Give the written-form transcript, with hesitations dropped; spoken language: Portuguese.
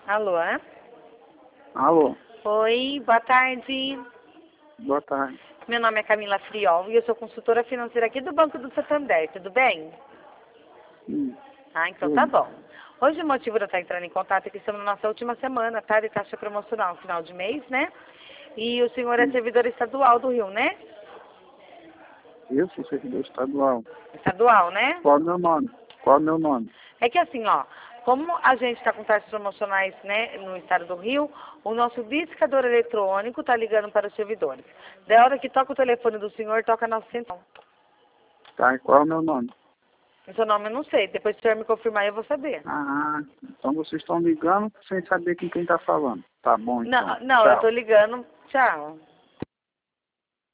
Alô? Alô, Oi, boa tarde. boa tarde. Meu nome é Camila Friol e eu sou consultora financeira aqui do Banco do Santander, tudo bem? Então tá bom. Hoje o motivo de eu estar entrando em contato é que estamos na nossa última semana, tá? De taxa promocional, final de mês, né? E o senhor é servidor estadual do Rio, né? Eu sou servidor estadual. Estadual, né? Qual é o meu nome? Qual é o meu nome? É que assim, ó, como a gente está com taxas promocionais, né, no estado do Rio, o nosso discador eletrônico está ligando para os servidores. Da hora que toca o telefone do senhor, toca a nossa central. Tá, e qual é o meu nome? O seu nome eu não sei, depois se o senhor me confirmar eu vou saber. Ah, então vocês estão ligando sem saber com quem está falando. Tá bom, então. Não, eu Tchau. estou ligando, tchau.